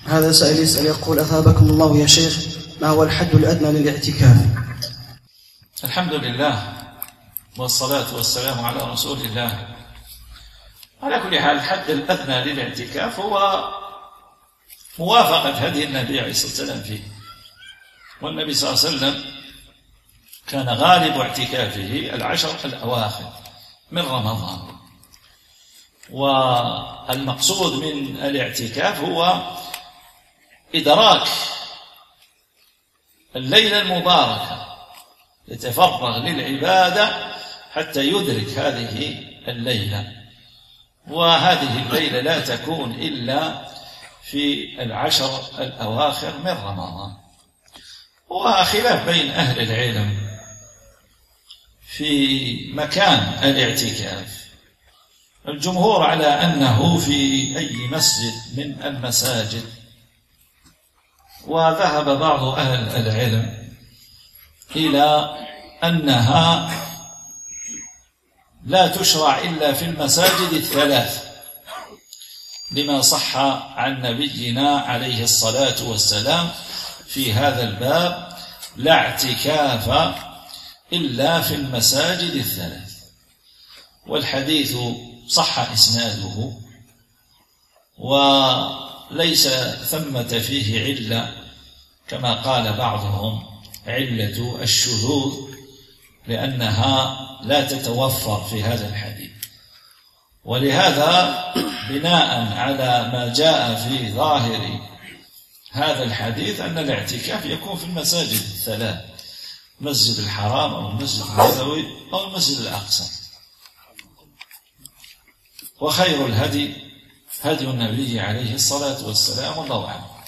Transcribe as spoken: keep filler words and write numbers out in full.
هذا سائل يسأل يقول: أثابكم الله يا شيخ، ما هو الحد الأدنى للاعتكاف؟ الحمد لله والصلاة والسلام على رسول الله. على كل حال الحد الأدنى للاعتكاف هو موافقة هدي النبي عليه الصلاة والسلام فيه، والنبي صلى الله عليه وسلم كان غالب اعتكافه العشر الأواخر من رمضان. والمقصود من الاعتكاف هو إدراك الليلة المباركة، يتفرغ للعبادة حتى يدرك هذه الليلة، وهذه الليلة لا تكون إلا في العشر الأواخر من رمضان. وخلاف بين أهل العلم في مكان الاعتكاف. الجمهور على أنه في أي مسجد من المساجد، وذهب بعض أهل العلم إلى أنها لا تشرع إلا في المساجد الثلاث، لما صح عن نبينا عليه الصلاة والسلام في هذا الباب: لا اعتكاف إلا في المساجد الثلاث. والحديث صح إسناده وليس ثمة فيه علة كما قال بعضهم علة الشذوذ، لأنها لا تتوفر في هذا الحديث. ولهذا بناء على ما جاء في ظاهر هذا الحديث أن الاعتكاف يكون في المساجد الثلاث: مسجد الحرام أو المسجد النبوي أو المسجد الأقصى. وخير الهدي هدي النبي عليه الصلاة والسلام، والله أعلم.